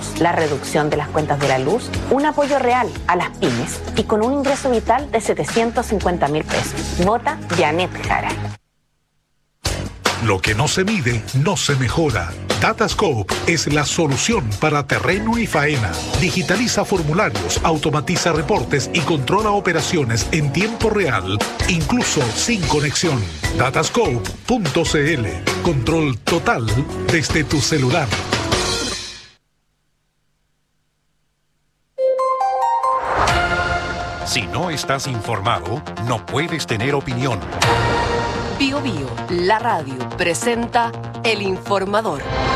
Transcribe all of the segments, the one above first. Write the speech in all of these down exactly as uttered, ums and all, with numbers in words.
todos. La reducción de las cuentas de la luz, un apoyo real a las pymes y con un ingreso vital de setecientos cincuenta mil pesos. Vota Janet Jara. Lo que no se mide, no se mejora. Datascope es la solución para terreno y faena. Digitaliza formularios, automatiza reportes y controla operaciones en tiempo real, incluso sin conexión. datascope punto c l. Control total desde tu celular. Si no estás informado, no puedes tener opinión. Bio Bio, la radio, presenta El Informador.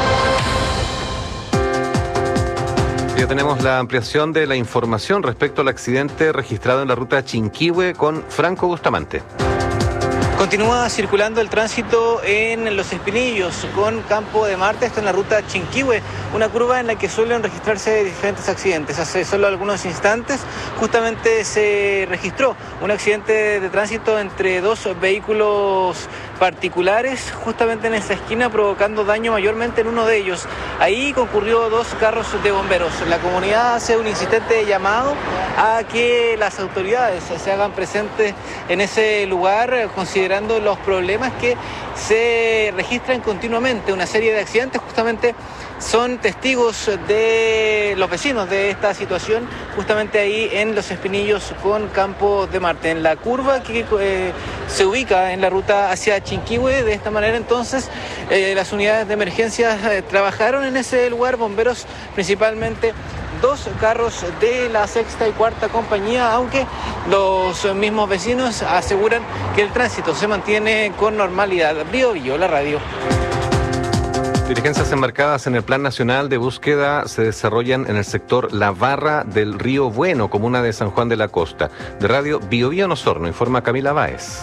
Ya tenemos la ampliación de la información respecto al accidente registrado en la ruta Chinquihue con Franco Bustamante. Continúa circulando el tránsito en Los Espinillos con Campo de Marte, esto en la ruta Chinquihue, una curva en la que suelen registrarse diferentes accidentes. Hace solo algunos instantes justamente se registró un accidente de tránsito entre dos vehículos particulares justamente en esa esquina, provocando daño mayormente en uno de ellos. Ahí concurrió dos carros de bomberos. La comunidad hace un insistente llamado a que las autoridades se hagan presentes en ese lugar, considerando los problemas que se registran continuamente. Una serie de accidentes justamente son testigos de los vecinos de esta situación, justamente ahí en Los Espinillos con Campo de Marte, en la curva que eh, se ubica en la ruta hacia Chinquihue. De esta manera entonces eh, las unidades de emergencia eh, trabajaron en ese lugar, bomberos principalmente, dos carros de la sexta y cuarta compañía, aunque los mismos vecinos aseguran que el tránsito se mantiene con normalidad. Bio Bio, la radio. Diligencias enmarcadas en el Plan Nacional de Búsqueda se desarrollan en el sector La Barra del Río Bueno, comuna de San Juan de la Costa. De Radio Bio Bio en Osorno, informa Camila Báez.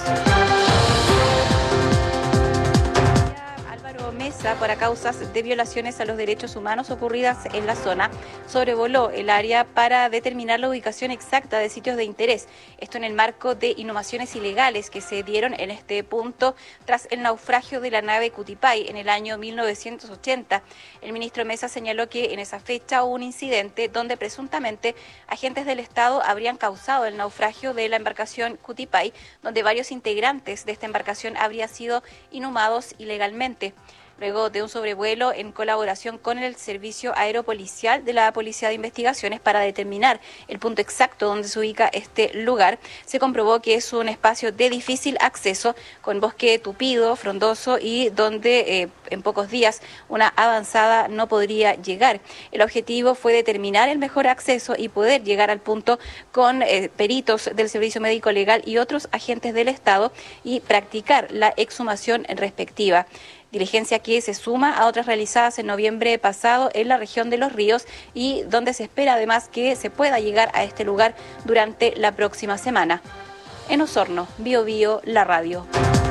Para causas de violaciones a los derechos humanos ocurridas en la zona, sobrevoló el área para determinar la ubicación exacta de sitios de interés. Esto en el marco de inhumaciones ilegales que se dieron en este punto tras el naufragio de la nave Cutipay en el año mil novecientos ochenta. El ministro Mesa señaló que en esa fecha hubo un incidente donde presuntamente agentes del Estado habrían causado el naufragio de la embarcación Cutipay, donde varios integrantes de esta embarcación habrían sido inhumados ilegalmente. Luego de un sobrevuelo en colaboración con el Servicio Aeropolicial de la Policía de Investigaciones para determinar el punto exacto donde se ubica este lugar, se comprobó que es un espacio de difícil acceso, con bosque tupido, frondoso y donde eh, en pocos días una avanzada no podría llegar. El objetivo fue determinar el mejor acceso y poder llegar al punto con eh, peritos del Servicio Médico Legal y otros agentes del Estado y practicar la exhumación respectiva. Diligencia que se suma a otras realizadas en noviembre pasado en la región de Los Ríos y donde se espera además que se pueda llegar a este lugar durante la próxima semana. En Osorno, Bio Bio, la radio.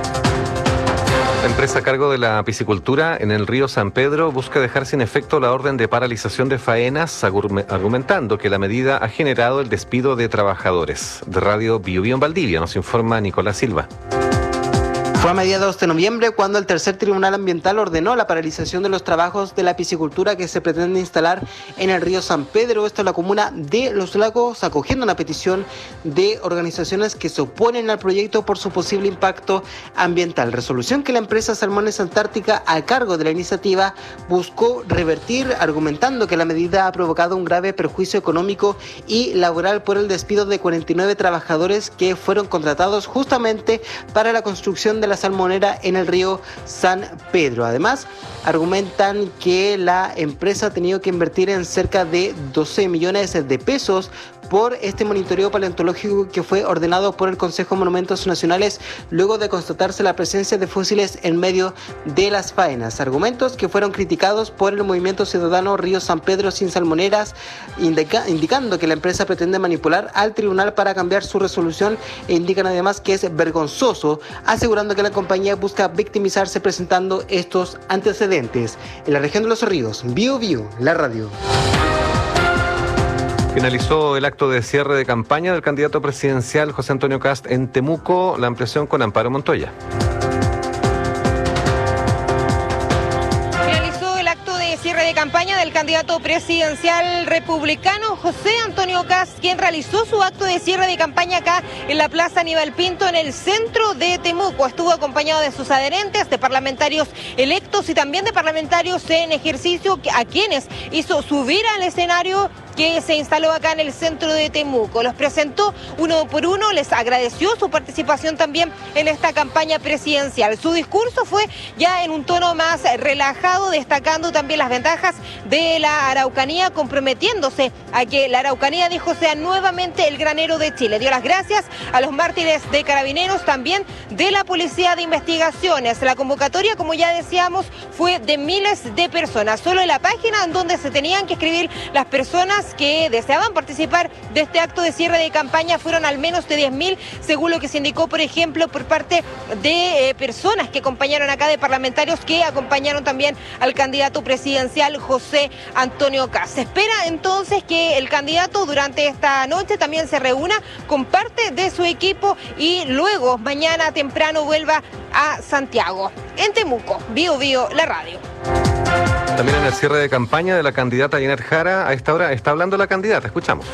La empresa a cargo de la piscicultura en el río San Pedro busca dejar sin efecto la orden de paralización de faenas, argumentando que la medida ha generado el despido de trabajadores. De Radio Bio Bio en Valdivia nos informa Nicolás Silva. Fue a mediados de noviembre cuando el tercer tribunal ambiental ordenó la paralización de los trabajos de la piscicultura que se pretende instalar en el río San Pedro, esto en la comuna de Los Lagos, acogiendo una petición de organizaciones que se oponen al proyecto por su posible impacto ambiental. Resolución que la empresa Salmones Antártica, a cargo de la iniciativa, buscó revertir, argumentando que la medida ha provocado un grave perjuicio económico y laboral por el despido de cuarenta y nueve trabajadores que fueron contratados justamente para la construcción de la salmonera en el río San Pedro. Además, argumentan que la empresa ha tenido que invertir en cerca de doce millones de pesos por este monitoreo paleontológico que fue ordenado por el Consejo de Monumentos Nacionales luego de constatarse la presencia de fósiles en medio de las faenas. Argumentos que fueron criticados por el movimiento ciudadano Río San Pedro Sin Salmoneras, indica, indicando que la empresa pretende manipular al tribunal para cambiar su resolución e indican además que es vergonzoso, asegurando que la compañía busca victimizarse presentando estos antecedentes. En la región de Los Ríos, Bio Bio, la radio. Finalizó el acto de cierre de campaña del candidato presidencial José Antonio Kast en Temuco. La ampliación con Amparo Montoya. Finalizó el acto de cierre de campaña del el candidato presidencial republicano José Antonio Kast, quien realizó su acto de cierre de campaña acá en la Plaza Aníbal Pinto, en el centro de Temuco. Estuvo acompañado de sus adherentes, de parlamentarios electos y también de parlamentarios en ejercicio, a quienes hizo subir al escenario que se instaló acá en el centro de Temuco. Los presentó uno por uno, les agradeció su participación también en esta campaña presidencial. Su discurso fue ya en un tono más relajado, destacando también las ventajas de la Araucanía, comprometiéndose a que la Araucanía, dijo, sea nuevamente el granero de Chile. Dio las gracias a los mártires de Carabineros, también de la Policía de Investigaciones. La convocatoria, como ya decíamos, fue de miles de personas. Solo en la página en donde se tenían que escribir las personas que deseaban participar de este acto de cierre de campaña fueron al menos de diez mil, según lo que se indicó, por ejemplo, por parte de eh, personas que acompañaron acá, de parlamentarios que acompañaron también al candidato presidencial José Antonio Kast. Se espera entonces que el candidato durante esta noche también se reúna con parte de su equipo y luego mañana temprano vuelva a Santiago. En Temuco, Bio Bio, la radio. También en el cierre de campaña de la candidata Janet Jara, a esta hora está hablando la candidata, escuchamos.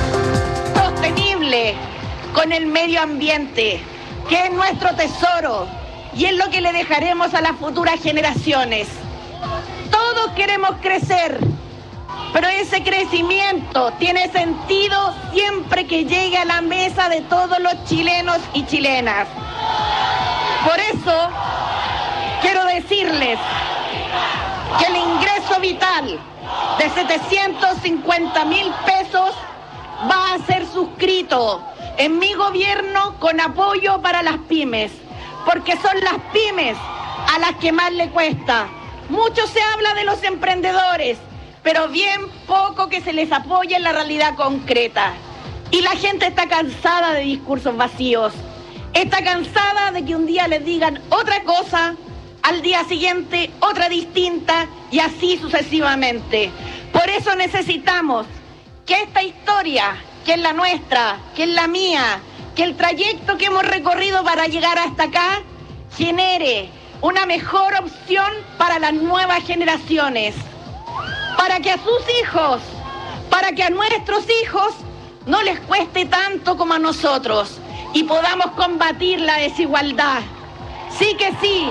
Sostenible con el medio ambiente, que es nuestro tesoro y es lo que le dejaremos a las futuras generaciones. Todos queremos crecer, pero ese crecimiento tiene sentido siempre que llegue a la mesa de todos los chilenos y chilenas. Por eso quiero decirles que el ingreso vital de setecientos cincuenta mil pesos va a ser suscrito en mi gobierno con apoyo para las pymes, porque son las pymes a las que más le cuesta. Mucho se habla de los emprendedores, pero bien poco que se les apoya en la realidad concreta. Y la gente está cansada de discursos vacíos, está cansada de que un día les digan otra cosa, al día siguiente otra distinta y así sucesivamente. Por eso necesitamos que esta historia, que es la nuestra, que es la mía, que el trayecto que hemos recorrido para llegar hasta acá, genere una mejor opción para las nuevas generaciones, para que a sus hijos, para que a nuestros hijos no les cueste tanto como a nosotros y podamos combatir la desigualdad. Sí que sí.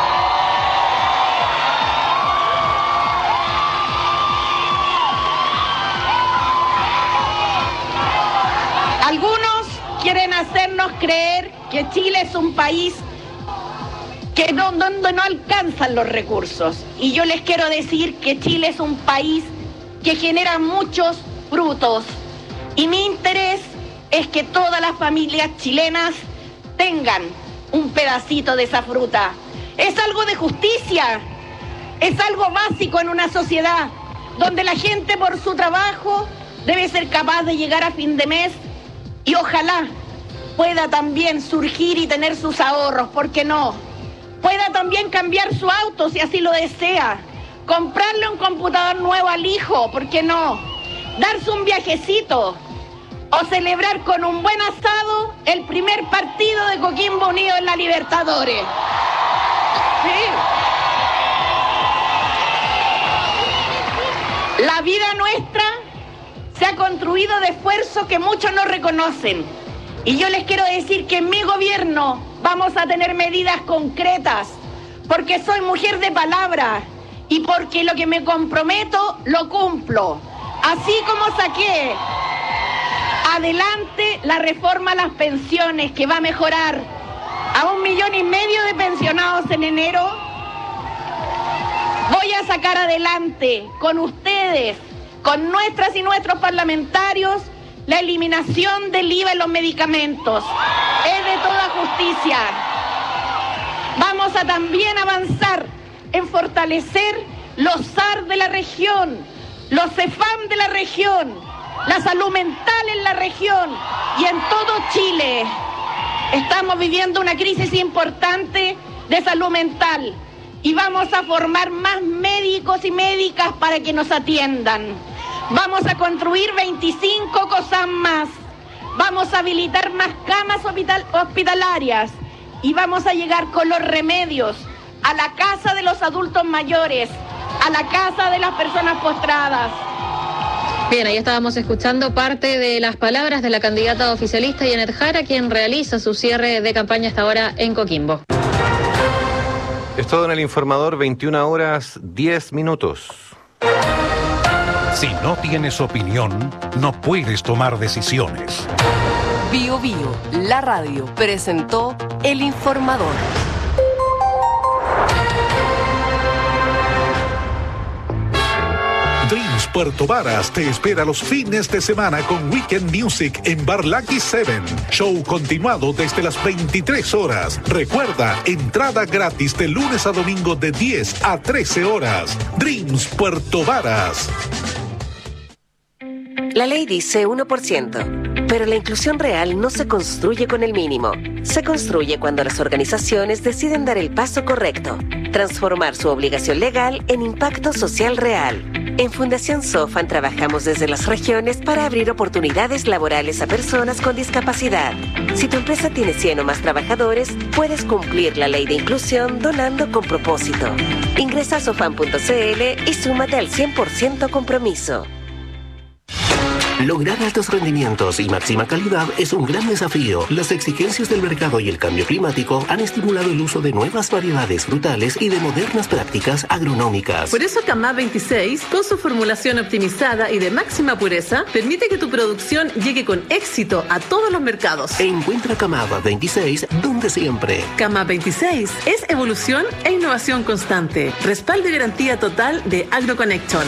Algunos quieren hacernos creer que Chile es un país que no, donde no alcanzan los recursos. Y yo les quiero decir que Chile es un país que genera muchos frutos. Y mi interés es que todas las familias chilenas tengan un pedacito de esa fruta. Es algo de justicia, es algo básico en una sociedad donde la gente por su trabajo debe ser capaz de llegar a fin de mes y ojalá pueda también surgir y tener sus ahorros, ¿por qué no? Pueda también cambiar su auto si así lo desea, comprarle un computador nuevo al hijo, ¿por qué no? Darse un viajecito o celebrar con un buen asado el primer partido de Coquimbo Unido en la Libertadores. Sí. La vida nuestra se ha construido de esfuerzo que muchos no reconocen. Y yo les quiero decir que en mi gobierno vamos a tener medidas concretas, porque soy mujer de palabra y porque lo que me comprometo lo cumplo. Así como saqué adelante la reforma a las pensiones, que va a mejorar a un millón y medio de pensionados en enero, voy a sacar adelante con ustedes, con nuestras y nuestros parlamentarios, la eliminación del I V A en los medicamentos. Es de toda justicia. Vamos a también avanzar en fortalecer los S A R de la región, los CEFAM de la región, la salud mental en la región y en todo Chile. Estamos viviendo una crisis importante de salud mental y vamos a formar más médicos y médicas para que nos atiendan. Vamos a construir veinticinco COSAM más, vamos a habilitar más camas hospital- hospitalarias y vamos a llegar con los remedios a la casa de los adultos mayores, a la casa de las personas postradas. Bien, ahí estábamos escuchando parte de las palabras de la candidata oficialista Yanet Jara, quien realiza su cierre de campaña hasta ahora en Coquimbo. Es todo en El Informador, veintiuna horas diez minutos. Si no tienes opinión, no puedes tomar decisiones. Bio Bio, la radio, presentó El Informador. Dreams Puerto Varas te espera los fines de semana con Weekend Music en Bar Lucky Seven. Show continuado desde las veintitrés horas. Recuerda, entrada gratis de lunes a domingo de diez a trece horas. Dreams Puerto Varas. La ley dice uno por ciento, pero la inclusión real no se construye con el mínimo. Se construye cuando las organizaciones deciden dar el paso correcto, transformar su obligación legal en impacto social real. En Fundación Sofan trabajamos desde las regiones para abrir oportunidades laborales a personas con discapacidad. Si tu empresa tiene cien o más trabajadores, puedes cumplir la ley de inclusión donando con propósito. Ingresa a sofan punto c l y súmate al cien por ciento compromiso. Lograr altos rendimientos y máxima calidad es un gran desafío. Las exigencias del mercado y el cambio climático han estimulado el uso de nuevas variedades frutales y de modernas prácticas agronómicas. Por eso Camá veintiséis, con su formulación optimizada y de máxima pureza, permite que tu producción llegue con éxito a todos los mercados. E encuentra Camá veintiséis donde siempre. Camá veintiséis es evolución e innovación constante. Respaldo y garantía total de AgroConnection.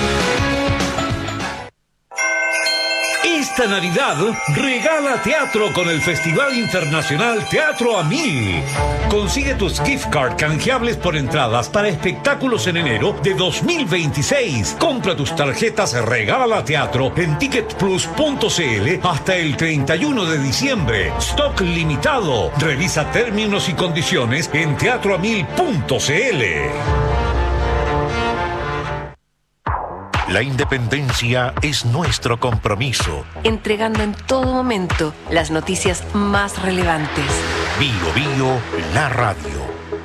Esta Navidad regala teatro con el Festival Internacional Teatro a Mil. Consigue tus gift card canjeables por entradas para espectáculos en enero de dos mil veintiséis. Compra tus tarjetas Regala Teatro en ticket plus punto c l hasta el treinta y uno de diciembre. Stock limitado. Revisa términos y condiciones en teatro a mil punto c l. La independencia es nuestro compromiso. Entregando en todo momento las noticias más relevantes. Bio Bio, la radio.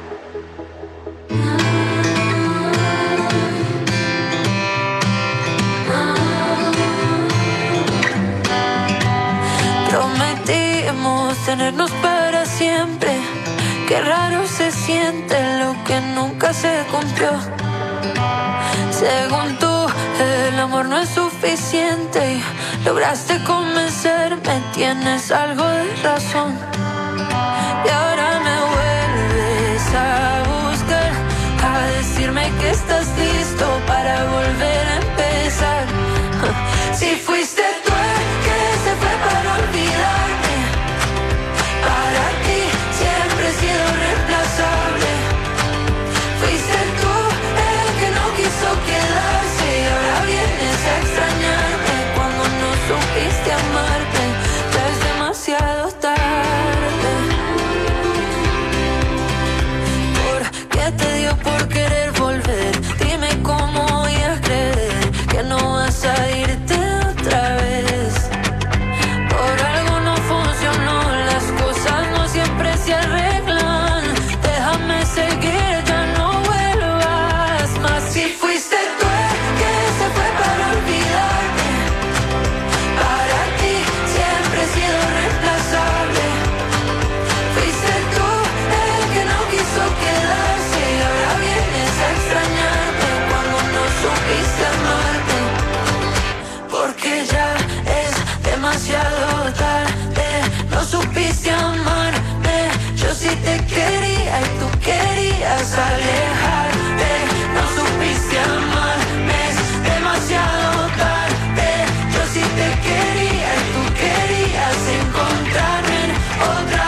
Prometimos tenernos para siempre. Qué raro se siente lo que nunca se cumplió. Según tú, el amor no es suficiente y lograste convencerme, tienes algo de razón. Y ahora me vuelves a buscar, a decirme que estás listo para volver a empezar. Si fuiste tú el que se fue para olvidarme, para ti siempre he sido reemplazable. Fuiste tú el que no quiso quedarse y ahora vienes a extrañarme cuando no supiste amarme. Ya es demasiado tarde. ¿Por qué te dio por querer volver? Dime cómo voy a creer que no vas a irte otra vez. Por algo no funcionó, las cosas no siempre se arreglan. Déjame seguir, ya no vuelvas más. Si fuiste tú el que se fue para olvidarme, para ti siempre he sido reemplazable. Fuiste tú el que no quiso quedarse y ahora vienes a extrañarme cuando no supiste amarme. Porque ya es demasiado tarde, no supiste amarme. Yo sí te quería y tú querías alejarte. No supiste amarme, es demasiado tarde. Yo sí te quería y tú querías encontrarme en otra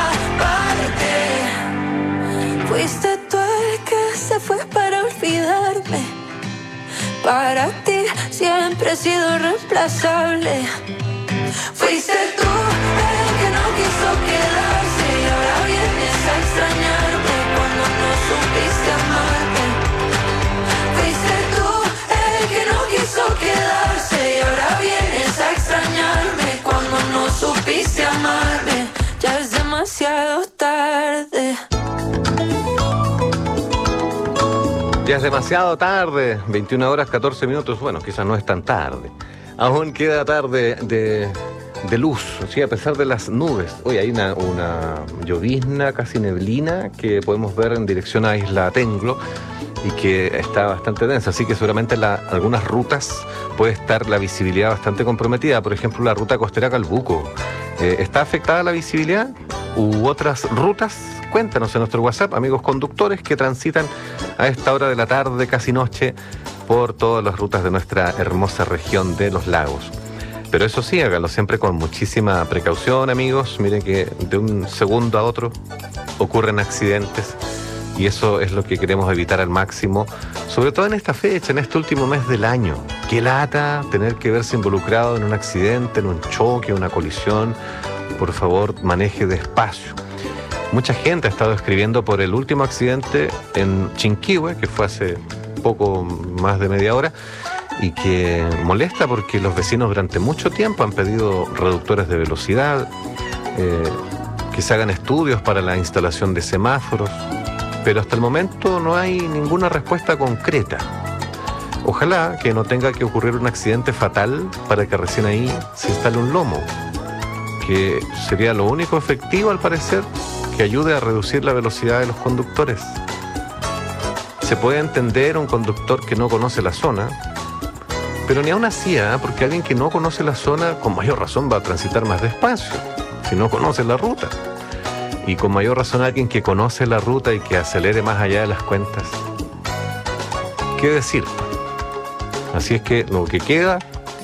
parte. Fuiste tú el que se fue para olvidarme. Para ti siempre he sido reemplazable. Fuiste tú el que no quiso quedarse y ahora vienes a extrañarme cuando no supiste amarme. Fuiste tú el que no quiso quedarse y ahora vienes a extrañarme cuando no supiste amarme. Ya es demasiado tarde. Ya Ya es demasiado tarde, veintiuna horas catorce minutos, bueno, quizás no es tan tarde. Aún queda tarde de, de luz, ¿sí? A pesar de las nubes. Hoy hay una, una llovizna, casi neblina, que podemos ver en dirección a Isla Tenglo y que está bastante densa, así que seguramente en la, algunas rutas puede estar la visibilidad bastante comprometida. Por ejemplo, la ruta costera Calbuco. Eh, ¿Está afectada la visibilidad? ¿U otras rutas? Cuéntanos en nuestro WhatsApp, amigos conductores que transitan a esta hora de la tarde, casi noche, por todas las rutas de nuestra hermosa región de los lagos. Pero eso sí, háganlo siempre con muchísima precaución, amigos. Miren que de un segundo a otro ocurren accidentes y eso es lo que queremos evitar al máximo, sobre todo en esta fecha, en este último mes del año. Qué lata tener que verse involucrado en un accidente, en un choque, una colisión. Por favor, maneje despacio. Mucha gente ha estado escribiendo por el último accidente en Chinquihue, que fue hace poco más de media hora, y que molesta porque los vecinos durante mucho tiempo han pedido reductores de velocidad, eh, que se hagan estudios para la instalación de semáforos, pero hasta el momento no hay ninguna respuesta concreta. Ojalá que no tenga que ocurrir un accidente fatal para que recién ahí se instale un lomo, que sería lo único efectivo al parecer que ayude a reducir la velocidad de los conductores. Se puede entender un conductor que no conoce la zona, pero ni aún así, ¿eh? Porque alguien que no conoce la zona con mayor razón va a transitar más despacio, si no conoce la ruta. Y con mayor razón alguien que conoce la ruta y que acelere más allá de las cuentas. ¿Qué decir? Así es que lo que queda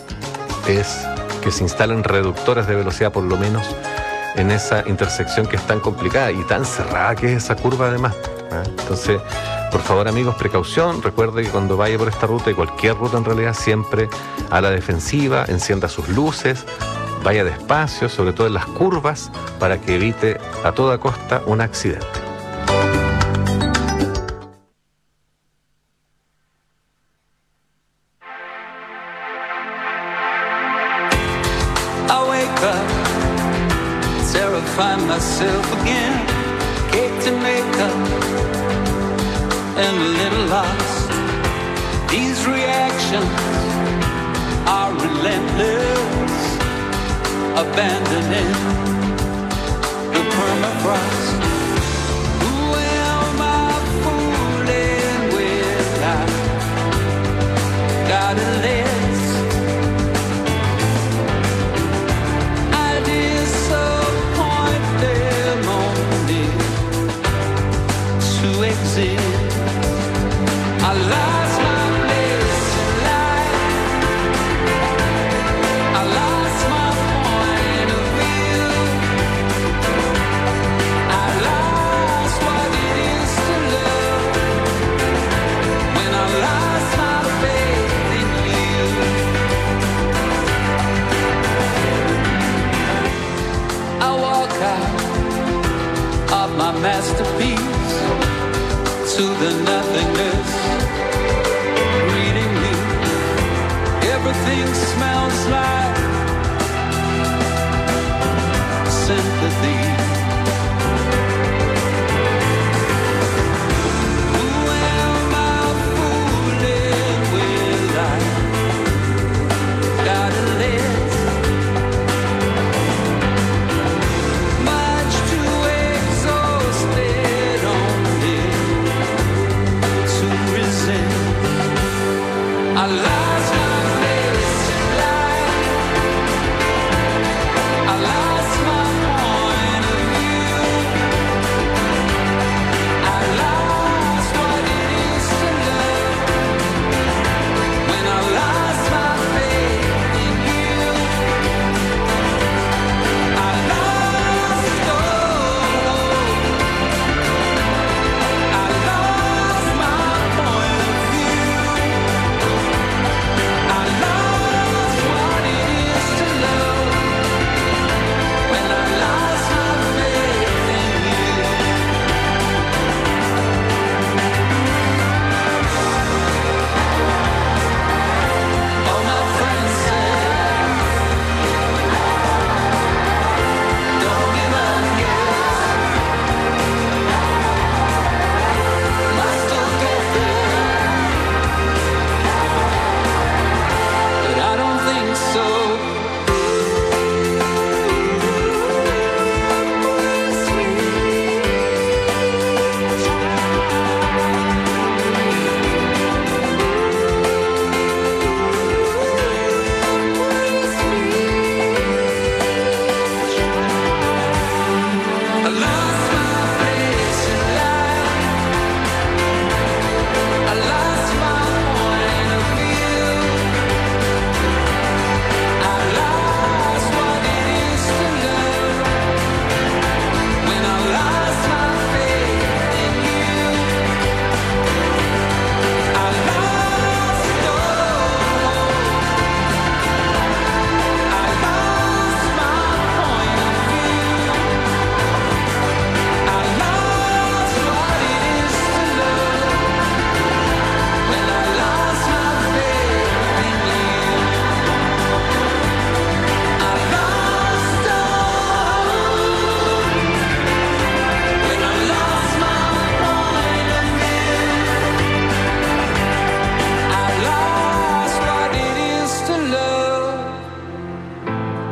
es que se instalen reductores de velocidad por lo menos en esa intersección que es tan complicada y tan cerrada que es esa curva además, ¿eh? Entonces, por favor, amigos, precaución. Recuerde que cuando vaya por esta ruta y cualquier ruta en realidad, siempre a la defensiva, encienda sus luces, vaya despacio, sobre todo en las curvas, para que evite a toda costa un accidente. Find myself again, cake to make up, and a little lost. These reactions are relentless, abandoning the permafrost. Who am I fooling with? I got a list. I lost my place in life. I lost my point of view. I lost what it is to love when I lost my faith in you. I walk out of my masterpiece to the nothingness, greeting me. Everything smells like sympathy. Who am I fooling with? I got a list, much too exhausted only to resist. I lost my place in life.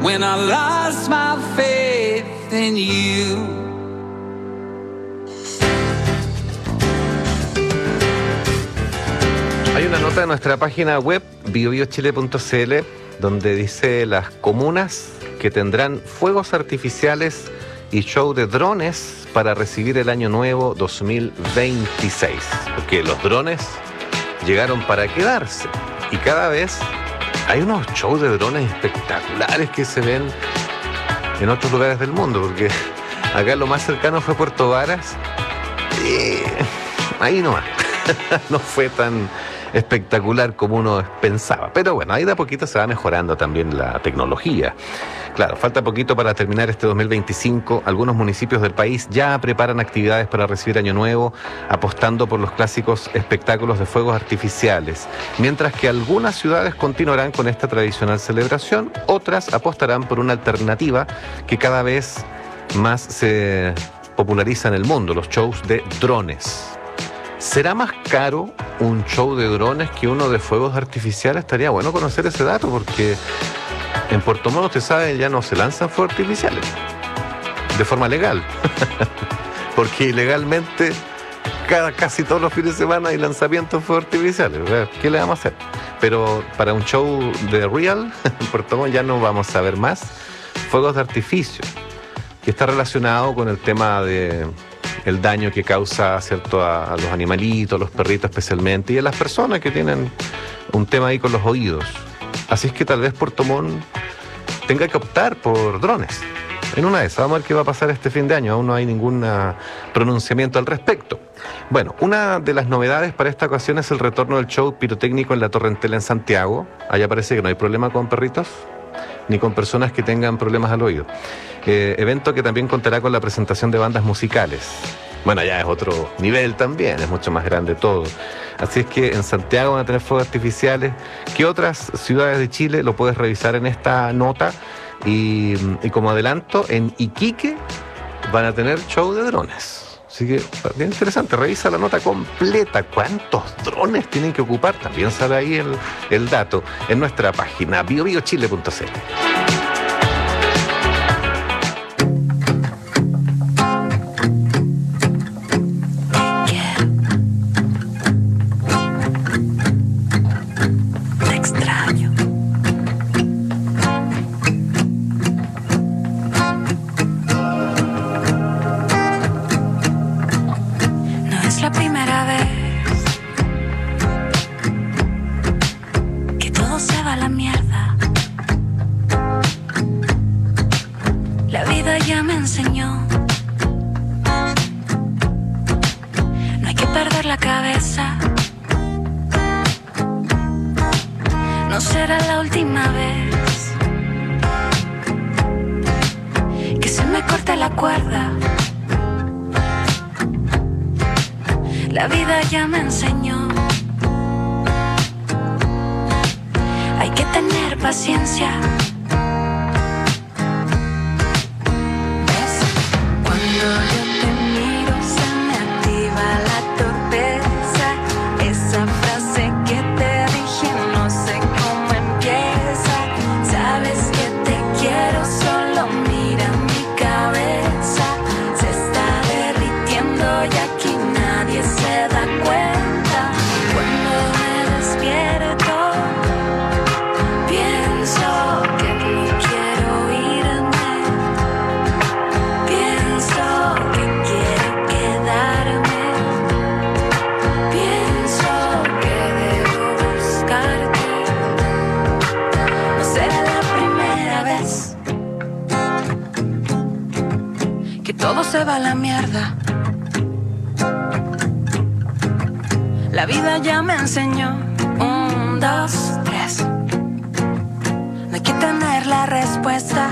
when I lost my faith in you. Hay una nota en nuestra página web bio bio chile punto c l donde dice las comunas que tendrán fuegos artificiales y show de drones para recibir el año nuevo dos mil veintiséis, porque los drones llegaron para quedarse y cada vez hay unos shows de drones espectaculares que se ven en otros lugares del mundo, porque acá lo más cercano fue Puerto Varas y ahí nomás no fue tan espectacular como uno pensaba, pero bueno, ahí de a poquito se va mejorando también la tecnología. Claro, falta poquito para terminar este dos mil veinticinco. Algunos municipios del país ya preparan actividades para recibir Año Nuevo, apostando por los clásicos espectáculos de fuegos artificiales. Mientras que algunas ciudades continuarán con esta tradicional celebración, otras apostarán por una alternativa que cada vez más se populariza en el mundo, los shows de drones. ¿Será más caro un show de drones que uno de fuegos artificiales? Estaría bueno conocer ese dato, porque en Puerto Montt, usted sabe, ya no se lanzan fuegos artificiales de forma legal, porque ilegalmente cada, casi todos los fines de semana hay lanzamientos de fuegos artificiales. ¿Qué le vamos a hacer? Pero para un show de real, en Puerto Montt ya no vamos a ver más fuegos de artificio, que está relacionado con el tema de el daño que causa, ¿cierto?, a, a los animalitos, los perritos especialmente, y a las personas que tienen un tema ahí con los oídos. Así es que tal vez Puerto Montt tenga que optar por drones. En una de esas, vamos a ver qué va a pasar este fin de año. Aún no hay ningún pronunciamiento al respecto. Bueno, una de las novedades para esta ocasión es el retorno del show pirotécnico en la Torre Entela en Santiago. Allá parece que no hay problema con perritos ni con personas que tengan problemas al oído. Eh, evento que también contará con la presentación de bandas musicales. Bueno, ya es otro nivel también, es mucho más grande todo. Así es que en Santiago van a tener fuegos artificiales. ¿Qué otras ciudades de Chile? Lo puedes revisar en esta nota. Y, y como adelanto, en Iquique van a tener show de drones. Así que, bien interesante, revisa la nota completa. ¿Cuántos drones tienen que ocupar? También sale ahí el, el dato en nuestra página bio bio chile punto c l. Todo se va a la mierda. La vida ya me enseñó. Un, dos, tres. No hay que tener la respuesta.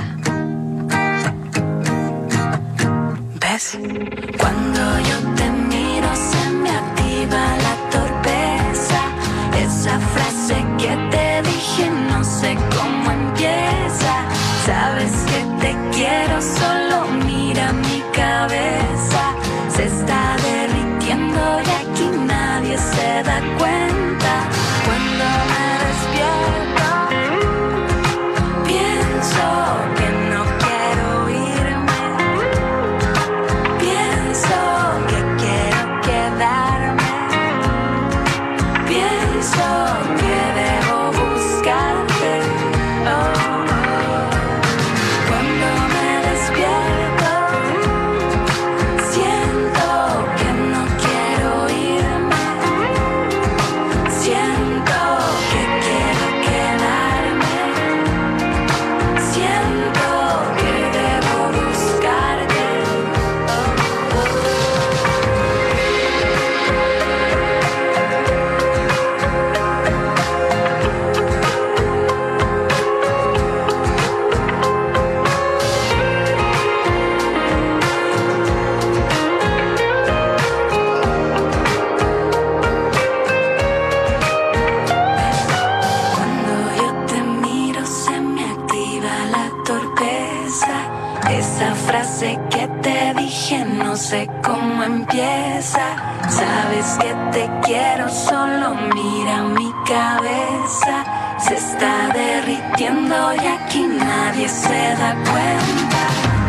¿Ves? Cuando yo te miro se me activa la torpeza. Esa frase que te dije no sé cómo empieza. Sabes que te quiero, solo mira mi cabeza. Se está derritiendo y aquí nadie se da cuenta. Cuando me despierto, pienso frase que te dije, no sé cómo empieza. Sabes que te quiero, solo mira mi cabeza. Se está derritiendo y aquí nadie se da cuenta.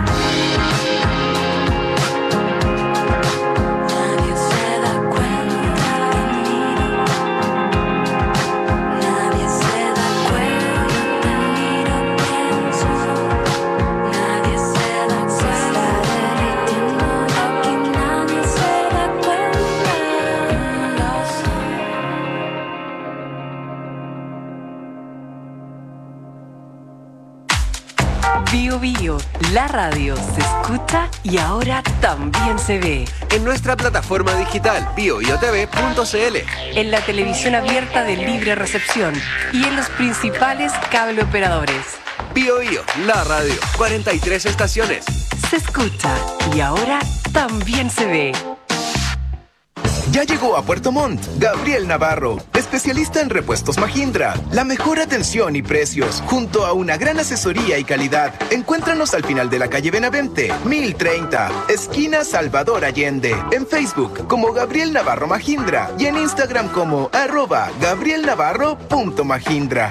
Nadie se da cuenta de mí. Nadie se da cuenta, miro, pienso. Nadie se da cuenta. Se está derritiendo y aquí nadie se da cuenta. Bio Bio, la radio se escucha y ahora también se ve. En nuestra plataforma digital bio bio t v punto c l, En la televisión abierta de libre recepción y en los principales cable operadores. Bio Bio, la radio, cuarenta y tres estaciones. Se escucha y ahora también se ve. Ya llegó a Puerto Montt Gabriel Navarro, especialista en repuestos Mahindra. La mejor atención y precios, junto a una gran asesoría y calidad. Encuéntranos al final de la calle Benavente, mil treinta, esquina Salvador Allende. En Facebook como Gabriel Navarro Mahindra y en Instagram como arroba gabrielnavarro punto mahindra.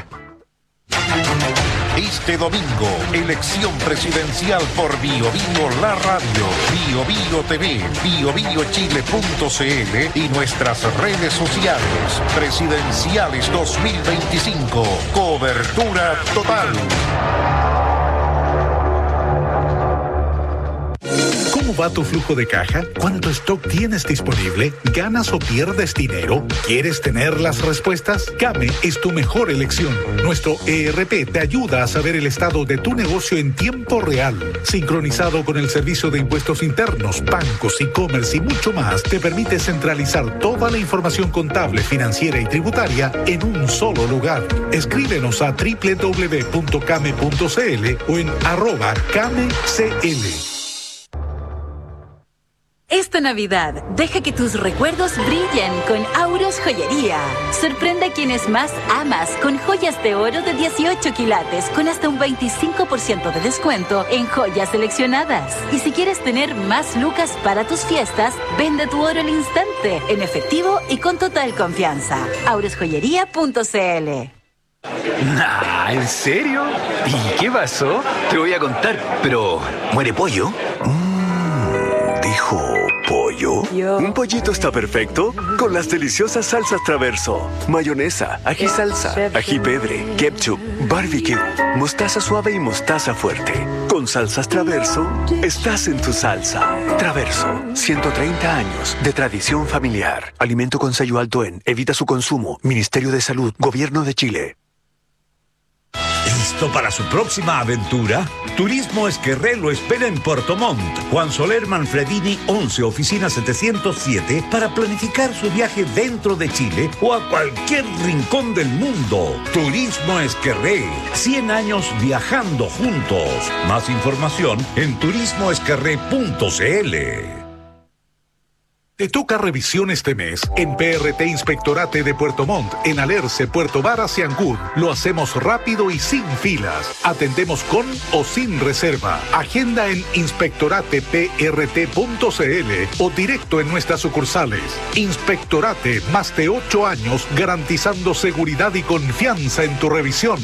Este domingo, elección presidencial por Bio Bio La Radio, Bio Bio T V, bio bio chile punto c l y nuestras redes sociales. Presidenciales dos mil veinticinco. Cobertura total. ¿Cómo va tu flujo de caja? ¿Cuánto stock tienes disponible? ¿Ganas o pierdes dinero? ¿Quieres tener las respuestas? Kame es tu mejor elección. Nuestro E R P te ayuda a saber el estado de tu negocio en tiempo real. Sincronizado con el servicio de impuestos internos, bancos, e-commerce y mucho más, te permite centralizar toda la información contable, financiera y tributaria en un solo lugar. Escríbenos a doble u doble u doble u punto came punto c l o en arroba camecl. Esta Navidad, deja que tus recuerdos brillen con Auros Joyería. Sorprende a quienes más amas con joyas de oro de dieciocho quilates con hasta un veinticinco por ciento de descuento en joyas seleccionadas. Y si quieres tener más lucas para tus fiestas, vende tu oro al instante, en efectivo y con total confianza. auros joyería punto c l. Nah, ¿en serio? ¿Y qué pasó? Te voy a contar, pero ¿muere pollo? Mmm, dijo pollo. Yo. Un pollito está perfecto con las deliciosas salsas Traverso. Mayonesa, ají salsa, ají pedre, ketchup, barbecue, mostaza suave y mostaza fuerte. Con salsas Traverso, estás en tu salsa. Traverso, ciento treinta años de tradición familiar. Alimento con sello alto en Evita su consumo. Ministerio de Salud, Gobierno de Chile. ¿Listo para su próxima aventura? Turismo Esquerré lo espera en Puerto Montt. Juan Soler Manfredini once, oficina setecientos siete, para planificar su viaje dentro de Chile o a cualquier rincón del mundo. Turismo Esquerré, cien años viajando juntos. Más información en turismo esquerré punto c l. Te toca revisión este mes en P R T Inspectorate de Puerto Montt, en Alerce, Puerto Varas y Ancud. Lo hacemos rápido y sin filas. Atendemos con o sin reserva. Agenda en inspectorate p r t punto c l o directo en nuestras sucursales. Inspectorate, más de ocho años garantizando seguridad y confianza en tu revisión.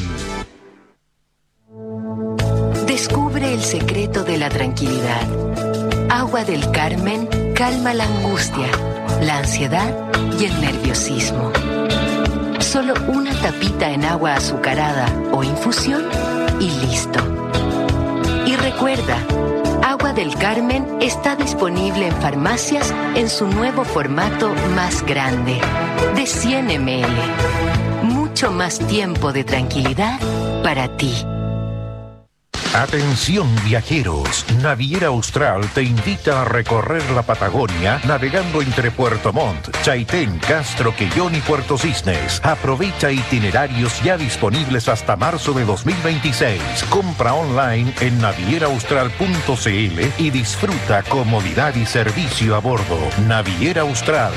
Descubre el secreto de la tranquilidad. Agua del Carmen calma la angustia, la ansiedad y el nerviosismo. Solo una tapita en agua azucarada o infusión y listo. Y recuerda, Agua del Carmen está disponible en farmacias en su nuevo formato más grande, de cien mililitros. Mucho más tiempo de tranquilidad para ti. Atención viajeros, Naviera Austral te invita a recorrer la Patagonia navegando entre Puerto Montt, Chaitén, Castro, Quellón y Puerto Cisnes. Aprovecha itinerarios ya disponibles hasta marzo de dos mil veintiséis. Compra online en naviera austral punto c l y disfruta comodidad y servicio a bordo. Naviera Austral.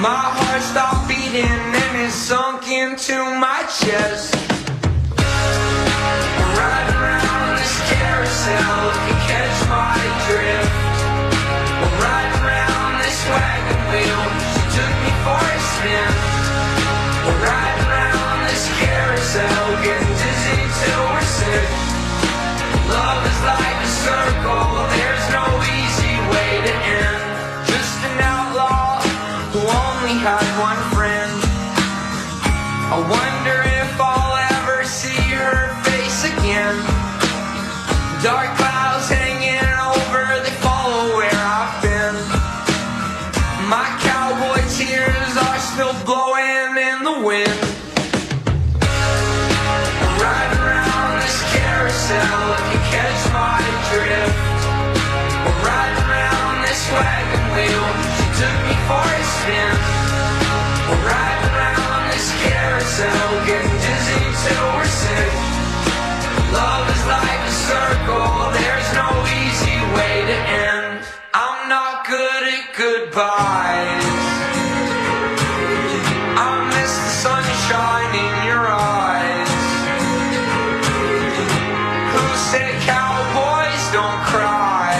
My heart stopped beating and it sunk into my chest. Riding around this carousel, if you catch my drift. We're riding around this wagon wheel, she took me for a spin. We're riding around this carousel, getting dizzy till we're sick. Love is like a circle, there's no easy way to end. Just an outlaw who only had one friend. I wonder if I'll ever see her face again. Dark clouds hanging over, they follow where I've been. My cowboy tears are still blowing in the wind. Riding around this carousel, if you catch my drift. We're riding around this wagon wheel, she took me for a spin. We're riding around this carousel, getting dizzy till we're sick. Love is like a circle, there's no easy way to end. I'm not good at goodbyes. I miss the sunshine in your eyes. Who said cowboys don't cry?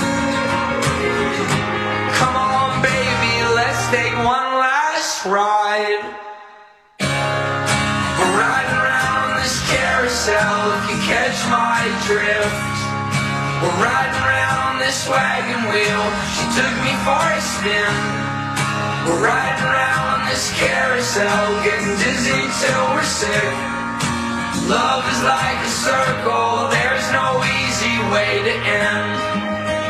Come on baby, let's take one last ride. We're riding around this carousel, if you catch my drift. We're riding around this wagon wheel, she took me for a spin. We're riding around this carousel, getting dizzy till we're sick. Love is like a circle, there's no easy way to end.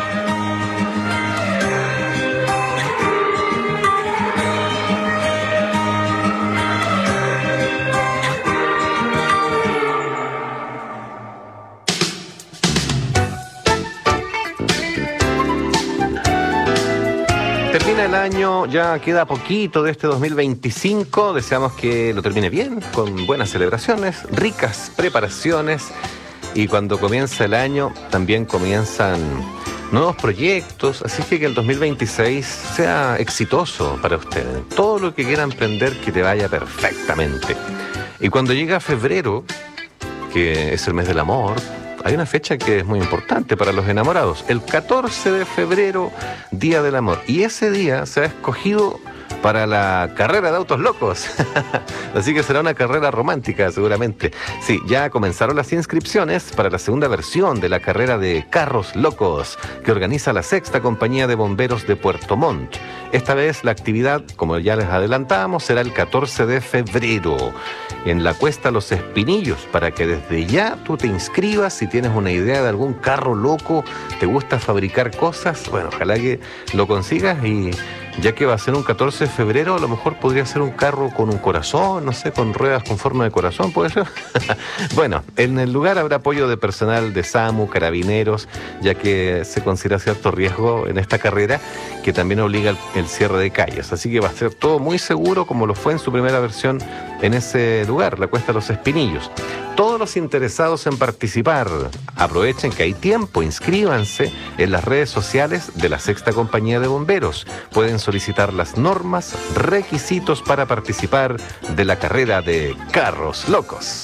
Termina el año, ya queda poquito de este dos mil veinticinco, deseamos que lo termine bien, con buenas celebraciones, ricas preparaciones, y cuando comienza el año también comienzan nuevos proyectos, así que que el dos mil veintiséis sea exitoso para ustedes. Todo lo que quieran emprender, que te vaya perfectamente. Y cuando llega febrero, que es el mes del amor, hay una fecha que es muy importante para los enamorados, el catorce de febrero, Día del Amor. Y ese día se ha escogido para la carrera de autos locos. Así que será una carrera romántica, seguramente. Sí, ya comenzaron las inscripciones para la segunda versión de la carrera de carros locos que organiza la Sexta Compañía de Bomberos de Puerto Montt. Esta vez la actividad, como ya les adelantamos, será el catorce de febrero en la Cuesta Los Espinillos, para que desde ya tú te inscribas. Si tienes una idea de algún carro loco, te gusta fabricar cosas, bueno, ojalá que lo consigas, y ya que va a ser un catorce de febrero, a lo mejor podría ser un carro con un corazón, no sé, con ruedas con forma de corazón, ¿puede ser? Bueno, en el lugar habrá apoyo de personal de SAMU, carabineros, ya que se considera cierto riesgo en esta carrera, que también obliga el, el cierre de calles. Así que va a ser todo muy seguro, como lo fue en su primera versión en ese lugar, la Cuesta Los Espinillos. Todos los interesados en participar, aprovechen que hay tiempo, inscríbanse en las redes sociales de la Sexta Compañía de Bomberos. Pueden solicitar las normas, requisitos para participar de la carrera de carros locos.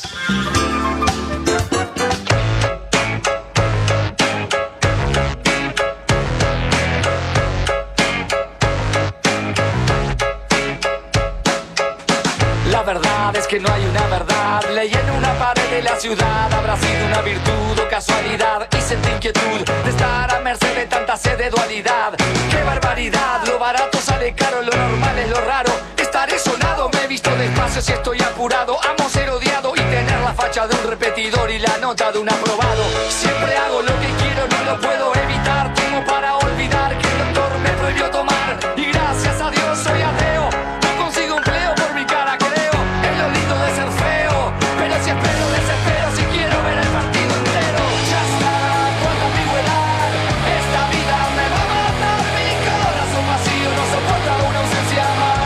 La verdad es que no hay una verdad. Leí en una pared de la ciudad. Habrá sido una virtud o casualidad. Y sentí inquietud de estar a merced de tanta sed de dualidad. ¡Qué barbaridad! Lo barato sale caro, lo normal es lo raro. Estaré sonado, me he visto despacio si estoy apurado. Amo ser odiado y tener la facha de un repetidor y la nota de un aprobado. Siempre hago lo que quiero, no lo puedo evitar. Tengo para olvidar que el doctor me prohibió tomar. Y gracias a Dios soy ateo. No consigo empleo por mi cara, creo. Es lo lindo de ser feo. Pero si espero, desespero si quiero ver el partido entero. Ya está, cuánta ambigüedad. Esta vida me va a matar. Mi corazón vacío no soporta una ausencia más.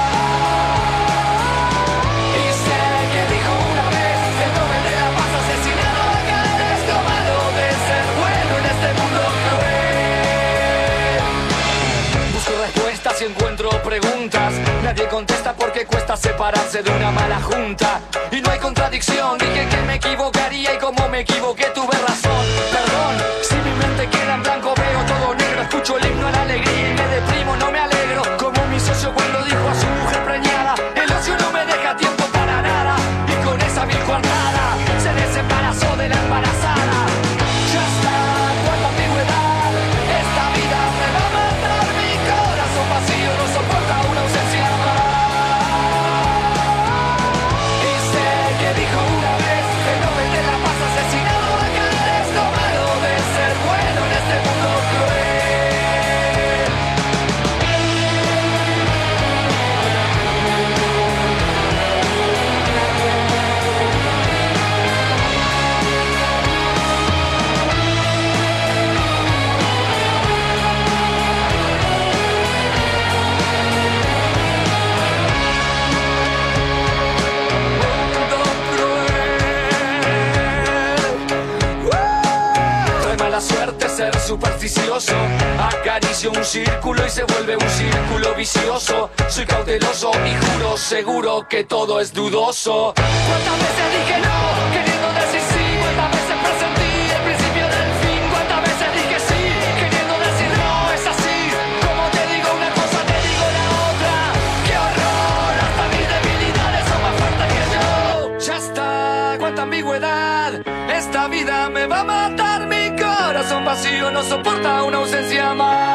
Y sé que dijo una vez que no me la paz asesinado a caer. Es lo malo de ser bueno en este mundo cruel. Busco respuestas y encuentro preguntas. Nadie contesta porque cuesta separarse de una mala junta. Y no hay contradicción, dije que me equivocaría y como me equivoqué tuve razón. Perdón, si mi mente queda en blanco veo todo negro. Escucho el himno a la alegría y me deprimo, no me alegro. Como mi socio cuando dijo a su mujer preñada: el ocio no me deja tiempo para nada. Y con esa mil coartada se desembarazó de la embarazada. Ya está, cuánta ambigüedad. Esta vida me va a matar. Mi corazón vacío no soporta una ausencia más. Y sé que dijo una vez: el Nobel de la Paz asesinado acá. Es lo malo de ser bueno en este mundo cruel. Suerte ser supersticioso. Acaricio un círculo y se vuelve un círculo vicioso. Soy cauteloso y juro seguro que todo es dudoso. ¿Cuántas veces dije no, queriendo decir sí? ¿Cuántas veces presentí el principio del fin? ¿Cuántas veces dije sí, queriendo decir no? Es así, como te digo una cosa, te digo la otra. ¡Qué horror! Hasta mis debilidades son más fuertes que yo. Ya está, cuánta ambigüedad. Esta vida me va a matar. Corazón vacío no soporta una ausencia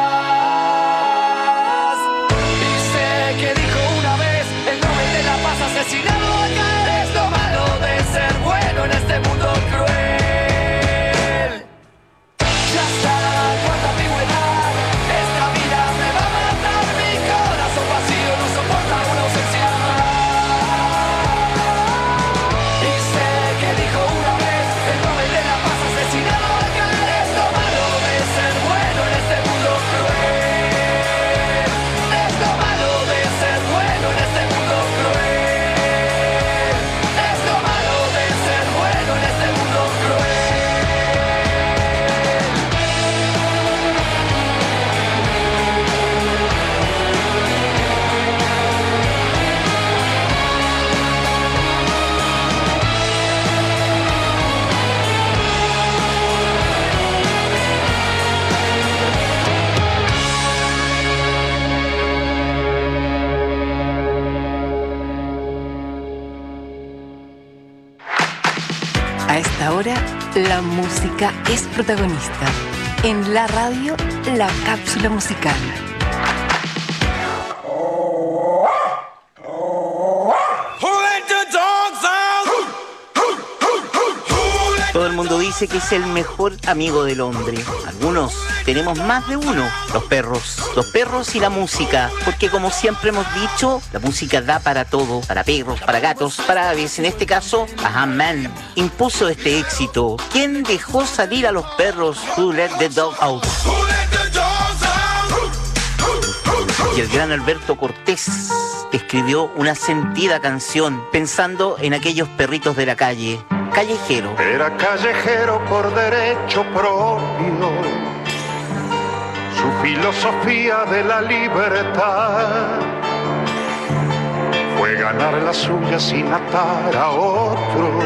más. Y sé que dijo una vez: el Nobel de la Paz asesinado acá. Es lo malo de ser bueno en este mundo cruel. Ya está, cuánta ambigüedad. Esta vida me va a matar. Mi corazón vacío no soporta una ausencia más. Y sé que dijo una vez: el Nobel de la Paz asesinado acá. Ser bueno en este mundo cruel. Es lo malo de ser bueno en este mundo cruel. Es lo malo de ser bueno en este mundo cruel. A esta hora, la música es protagonista. En la radio, la cápsula musical. Todo el mundo dice que es el mejor amigo del hombre. Algunos tenemos más de uno. Los perros. Los perros y la música. Porque como siempre hemos dicho, la música da para todo. Para perros, para gatos, para aves. En este caso, Ahan Man impuso este éxito. ¿Quién dejó salir a los perros? Who let the dog out? Y el gran Alberto Cortés escribió una sentida canción pensando en aquellos perritos de la calle. Callejero. Era callejero por derecho propio, su filosofía de la libertad fue ganar la suya sin atar a otros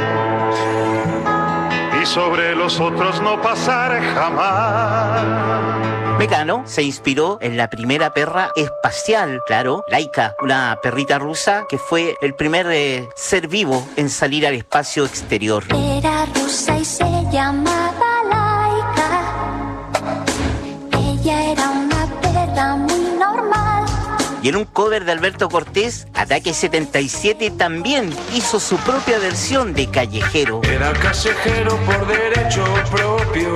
y sobre los otros no pasar jamás. Mecano se inspiró en la primera perra espacial, claro, Laika, una perrita rusa que fue el primer eh, ser vivo en salir al espacio exterior. Era rusa y se llamaba Laika. Ella era una perra muy normal. Y en un cover de Alberto Cortés, Ataque setenta y siete también hizo su propia versión de Callejero. Era callejero por derecho propio,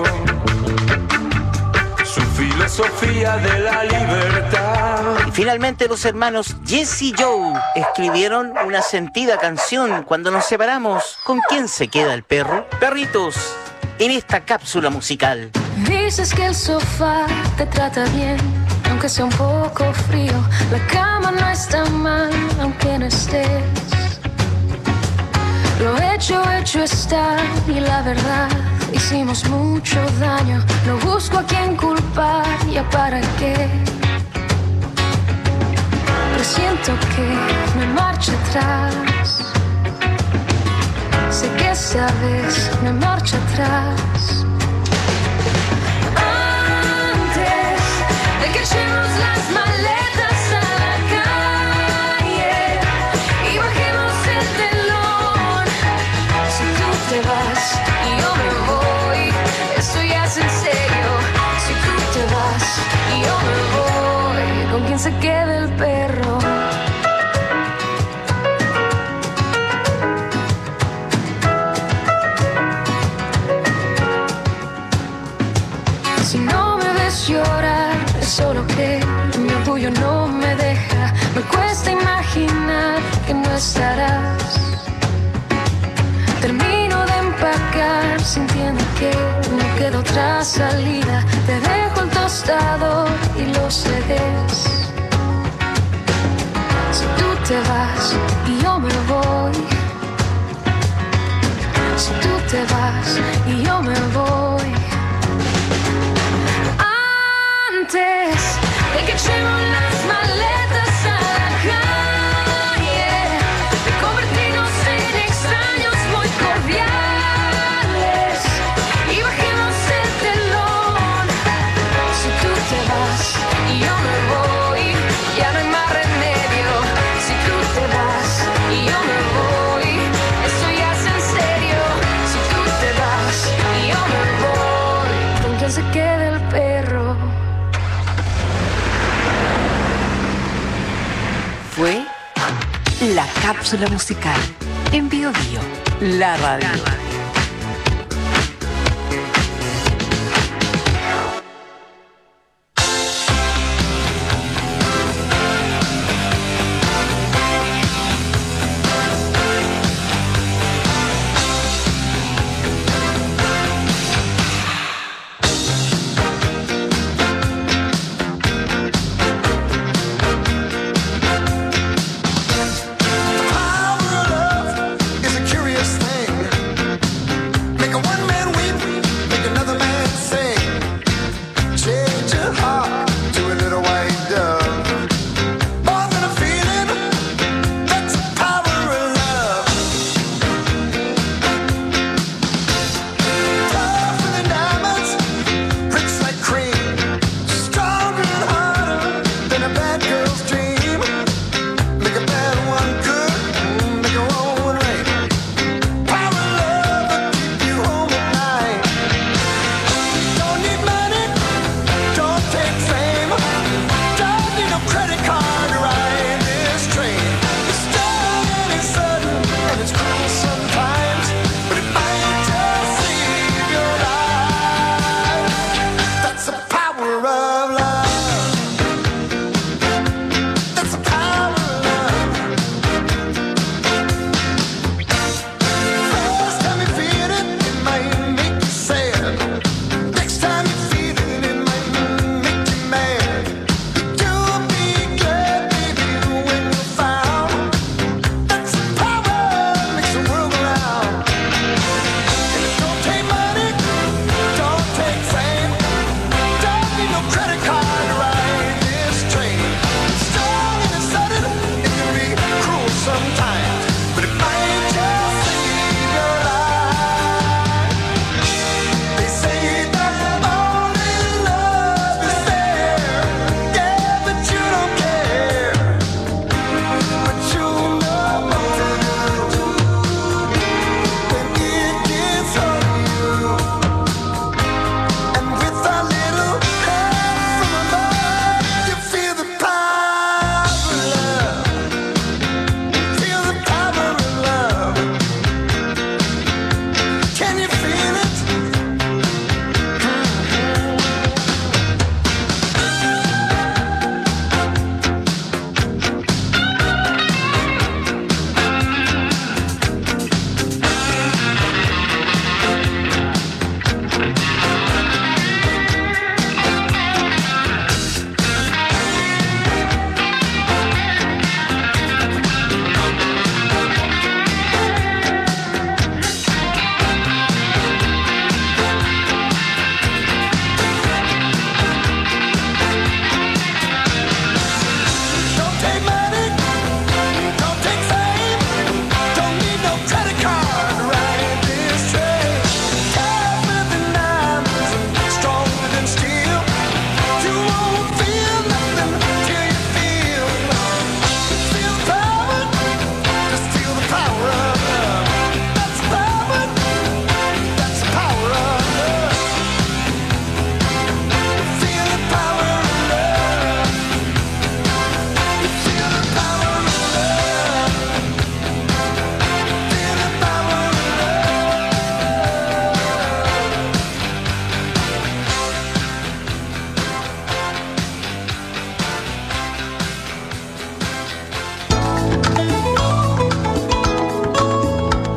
su filosofía de la libertad. Y finalmente los hermanos Jesse y Joe escribieron una sentida canción Cuando nos separamos. ¿Con quién se queda el perro? Perritos, en esta cápsula musical. Dices que el sofá te trata bien, aunque sea un poco frío. La cama no está mal, aunque no estés. Lo hecho, hecho está, y la verdad, hicimos mucho daño. No busco a quién culpar, ya para qué. siento que me marcho atrás. Sé que esta vez me marcho atrás. Antes de que echemos las maletas a la calle y bajemos el telón. Si tú te vas y yo me voy, eso ya es en serio. Si tú te vas y yo me voy, ¿con quién se queda el perro? Si no me ves llorar, es solo que mi orgullo no me deja. Me cuesta imaginar que no estarás. Termino de empacar, sintiendo que no queda otra salida. Te dejo el tostador y los C Ds. Si tú te vas y yo me voy. Si tú te vas y yo me voy. Antes de que echemos las maletas a la calle, de convertirnos en extraños muy cordiales y bajemos el telón. Si tú te vas y yo me voy, ya no hay más remedio. Si tú te vas y yo me voy, eso ya es en serio. Si tú te vas y yo me voy, ¿con quién se queda el perro? Fue la cápsula musical en Bio Bio, la radio. Power of love is a curious thing.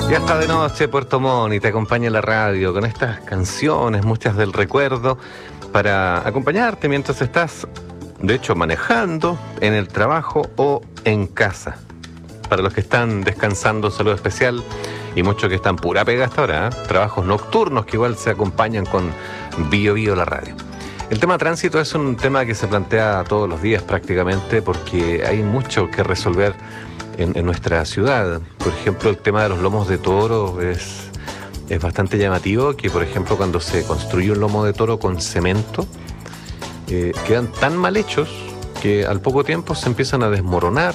Ya está de noche Puerto Montt y te acompaña la radio con estas canciones, muchas del recuerdo, para acompañarte mientras estás, de hecho, manejando, en el trabajo o en casa. Para los que están descansando, un saludo especial, y muchos que están pura pega hasta ahora, ¿eh? Trabajos nocturnos que igual se acompañan con Bio Bio la radio. El tema tránsito es un tema que se plantea todos los días prácticamente porque hay mucho que resolver En, en nuestra ciudad. Por ejemplo, el tema de los lomos de toro es, es bastante llamativo, que por ejemplo cuando se construye un lomo de toro con cemento, eh, quedan tan mal hechos que al poco tiempo se empiezan a desmoronar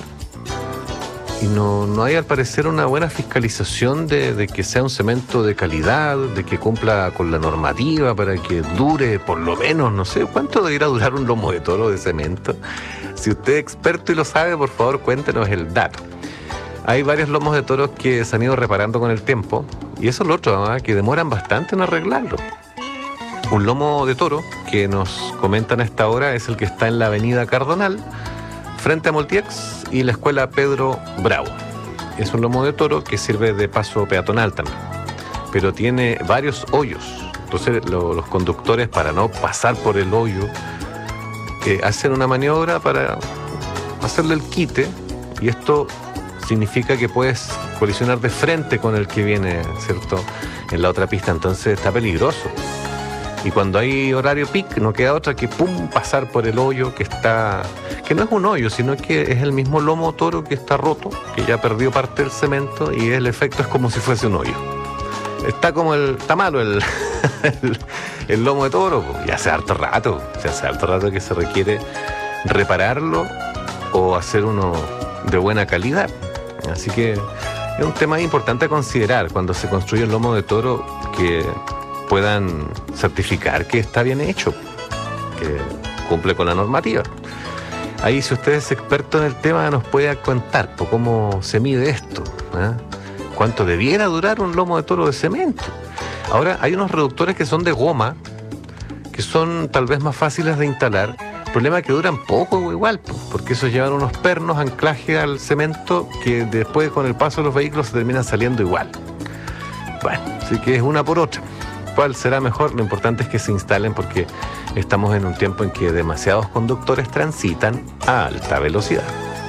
y no, no hay al parecer una buena fiscalización de, de que sea un cemento de calidad, de que cumpla con la normativa para que dure por lo menos, no sé, ¿cuánto debería durar un lomo de toro de cemento? Si usted es experto y lo sabe, por favor cuéntenos el dato. Hay varios lomos de toros que se han ido reparando con el tiempo y eso es lo otro, ¿eh? Que demoran bastante en arreglarlo. Un lomo de toro que nos comentan a esta hora es el que está en la avenida Cardonal, frente a Moltiex y la escuela Pedro Bravo. Es un lomo de toro que sirve de paso peatonal también, pero tiene varios hoyos. Entonces lo, los conductores, para no pasar por el hoyo, eh, hacen una maniobra para hacerle el quite, y esto significa que puedes colisionar de frente con el que viene, ¿cierto?, en la otra pista. Entonces está peligroso. Y cuando hay horario pic, no queda otra que pum, pasar por el hoyo que está, que no es un hoyo, sino que es el mismo lomo toro que está roto, que ya perdió parte del cemento, y el efecto es como si fuese un hoyo. Está como el, está malo el, el, el lomo de toro, pues. Ya hace harto rato, ya hace harto rato que se requiere repararlo o hacer uno de buena calidad. Así que es un tema importante a considerar cuando se construye un lomo de toro, que puedan certificar que está bien hecho, que cumple con la normativa. Ahí, si usted es experto en el tema, nos puede contar pues, cómo se mide esto, ¿eh? Cuánto debiera durar un lomo de toro de cemento. Ahora, hay unos reductores que son de goma, que son tal vez más fáciles de instalar. El problema es que duran poco igual, pues, porque esos llevan unos pernos, anclaje al cemento, que después con el paso de los vehículos se terminan saliendo igual. Bueno, así que es una por otra. ¿Cuál será mejor? Lo importante es que se instalen, porque estamos en un tiempo en que demasiados conductores transitan a alta velocidad.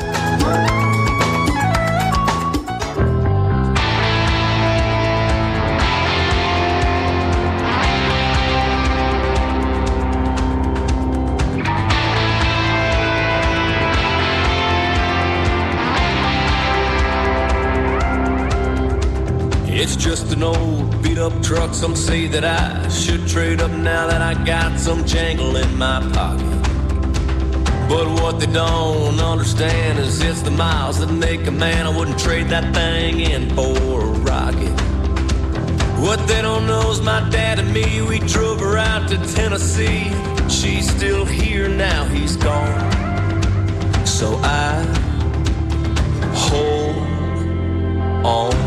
It's just an old beat-up truck. Some say that I should trade up now that I got some jangle in my pocket. But what they don't understand is it's the miles that make a man. I wouldn't trade that thing in for a rocket. What they don't know is my dad and me, we drove her out to Tennessee. She's still here now, he's gone. So I hold on.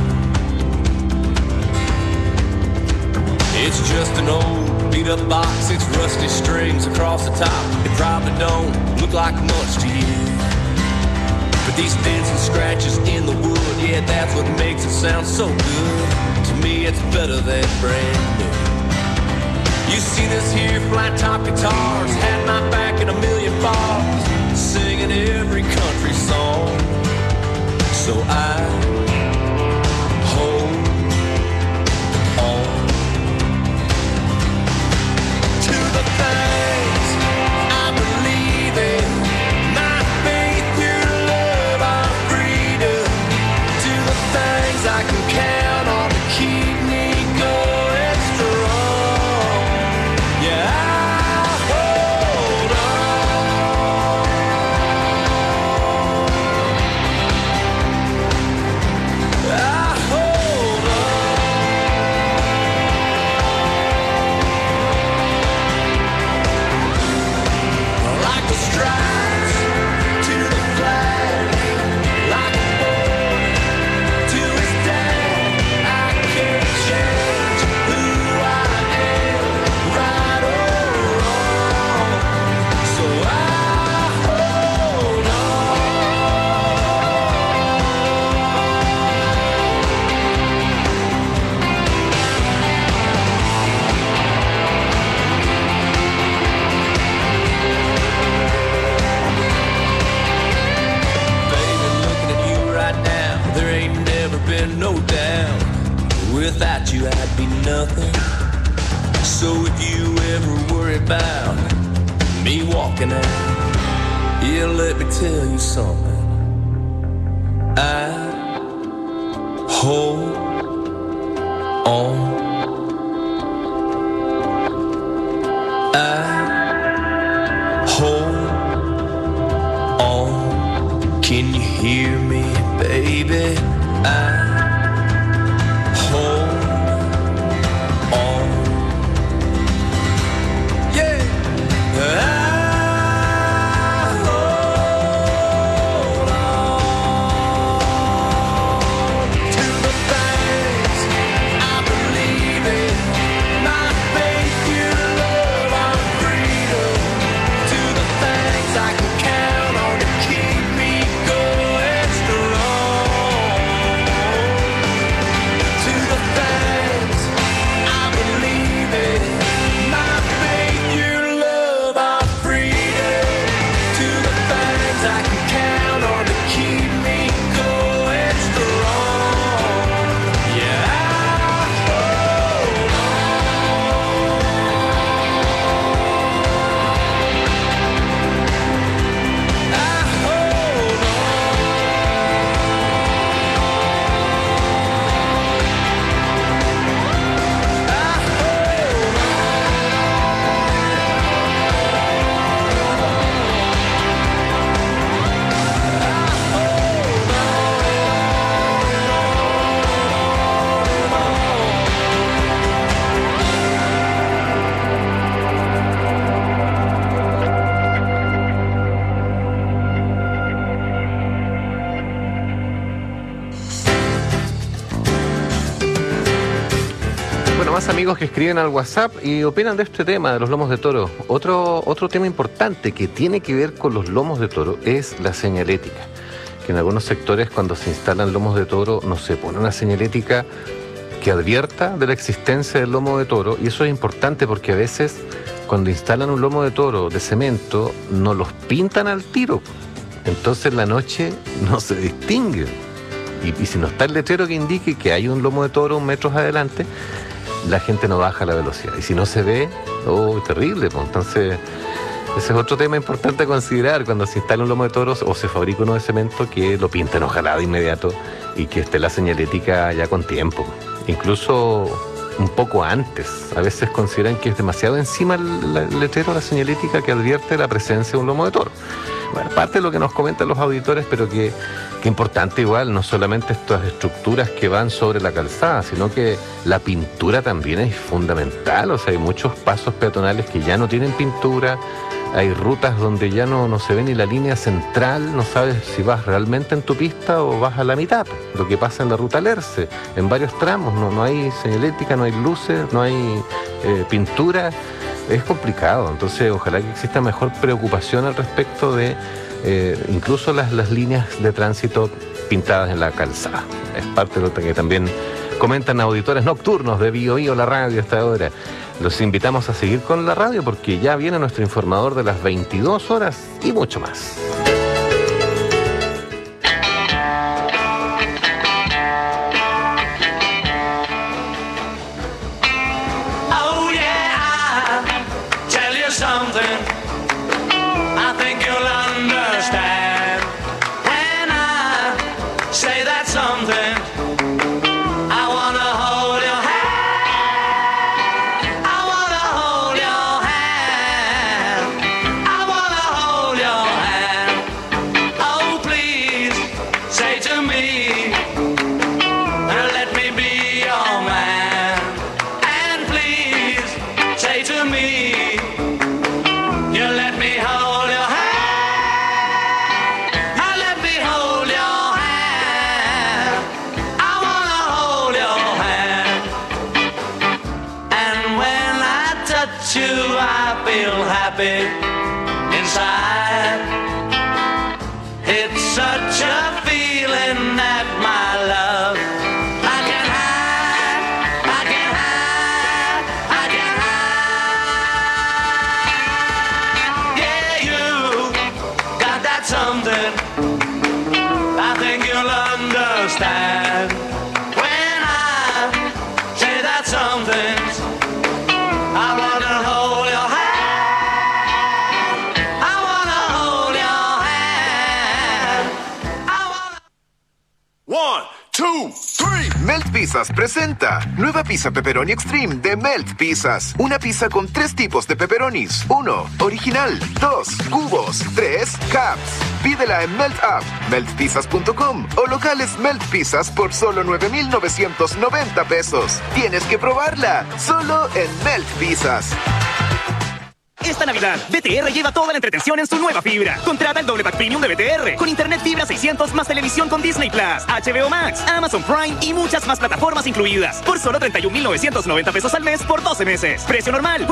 It's just an old beat-up box, it's rusty strings across the top. It probably don't look like much to you, but these dents and scratches in the wood, yeah, that's what makes it sound so good. To me, it's better than brand new. You see this here flat-top guitars, had my back in a million bars, singing every country song. So I hold on. The things I believe in, my faith, your love, our freedom, to the things I can count on to keep me going strong. Yeah, I'll hold on. there's no doubt, without you I'd be nothing. So if you ever worry about me walking out, yeah, let me tell you something. I hold on. I hold on. Can you hear me, baby? I hold on. Yeah. I amigos que escriben al WhatsApp y opinan de este tema de los lomos de toro. Otro, otro tema importante que tiene que ver con los lomos de toro es la señalética, que en algunos sectores cuando se instalan lomos de toro no se pone una señalética que advierta de la existencia del lomo de toro, y eso es importante porque a veces cuando instalan un lomo de toro de cemento no los pintan al tiro, entonces la noche no se distingue, y, y si no está el letrero que indique que hay un lomo de toro un metros adelante, la gente no baja la velocidad. Y si no se ve, oh, terrible. Pues. Entonces, ese es otro tema importante a considerar cuando se instala un lomo de toros o se fabrica uno de cemento, que lo pinten ojalá de inmediato y que esté la señalética ya con tiempo. Incluso un poco antes. A veces consideran que es demasiado encima el, el letrero, la señalética que advierte la presencia de un lomo de toro. Bueno, parte de lo que nos comentan los auditores, pero que, que importante igual, no solamente estas estructuras que van sobre la calzada, sino que la pintura también es fundamental. O sea, hay muchos pasos peatonales que ya no tienen pintura, hay rutas donde ya no, no se ve ni la línea central, no sabes si vas realmente en tu pista o vas a la mitad. Lo que pasa en la ruta Lerce, en varios tramos, no, no hay señalética, no hay luces, no hay eh, pintura. Es complicado, entonces ojalá que exista mejor preocupación al respecto de eh, incluso las, las líneas de tránsito pintadas en la calzada. Es parte de lo que también comentan auditores nocturnos de Bio Bio, la radio, a esta hora. Los invitamos a seguir con la radio porque ya viene nuestro informador de las veintidós horas y mucho más. Inside, it's such a feeling that my love I can't hide, I can't hide, I can't hide. Yeah, you got that something I think you'll understand. One, two, three. Melt Pizzas presenta nueva pizza pepperoni extreme de Melt Pizzas. Una pizza con tres tipos de pepperonis. Uno, original. Dos, cubos. Tres, caps. Pídela en Melt App, melt pizzas punto com o locales Melt Pizzas por solo nueve mil novecientos noventa pesos. Tienes que probarla, solo en Melt Pizzas. Esta Navidad, B T R lleva toda la entretención en su nueva fibra. Contrata el doble pack premium de B T R con internet fibra seiscientos más televisión con Disney Plus, H B O Max, Amazon Prime y muchas más plataformas incluidas. Por solo treinta y un mil novecientos noventa pesos al mes por doce meses. Precio normal.